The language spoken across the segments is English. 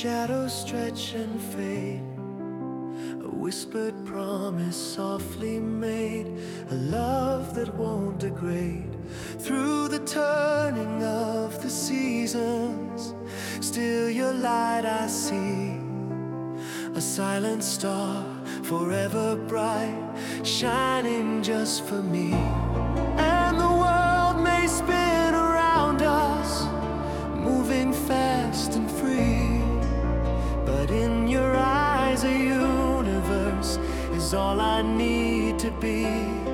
shadows stretch and fade, a whispered promise softly made, a love that won't degrade. Through the turning of the seasons, still your light I see, a silent star forever bright, shining just for me. And the world may spin around us, moving fast and free, but in your eyes a universe is all I need to be.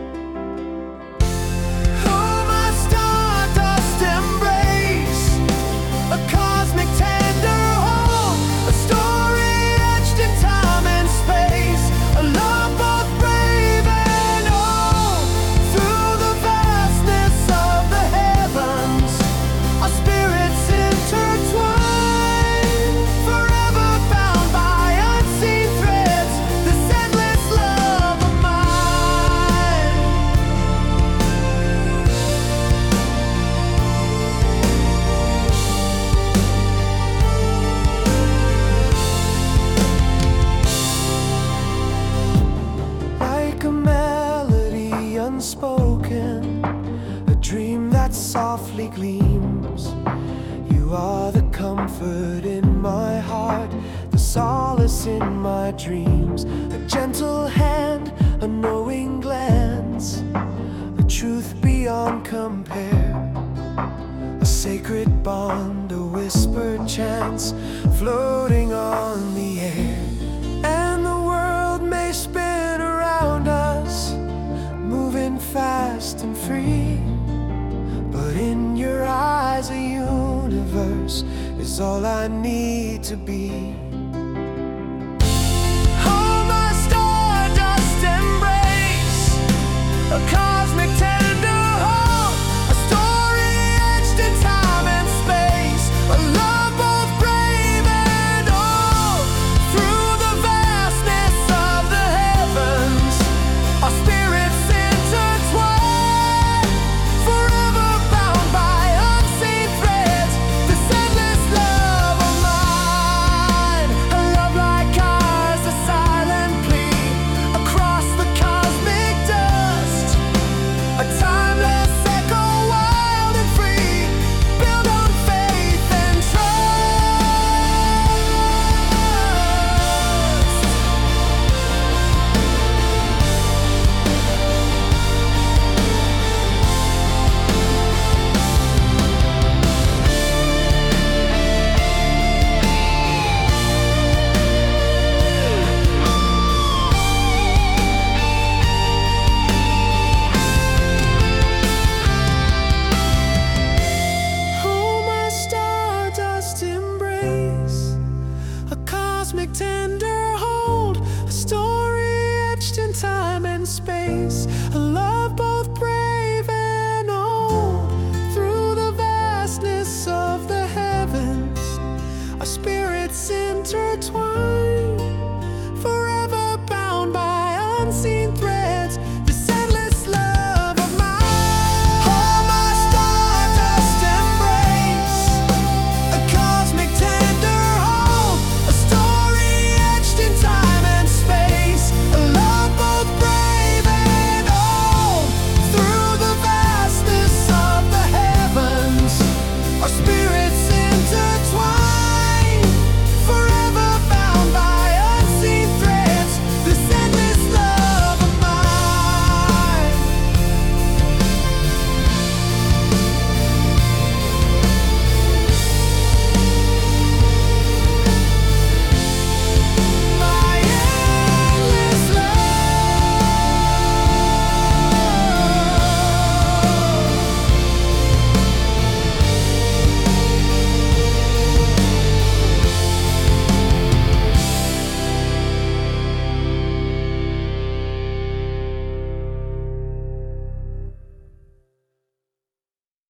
Unspoken, a dream that softly gleams. You are the comfort in my heart, the solace in my dreams. A gentle hand, a knowing glance, a truth beyond compare, a sacred bond, a whispered chance, floating on the air. And the world may spin around us, moving fast and free, but in your eyes a universe is all I need to be. Oh, my stardust embrace, a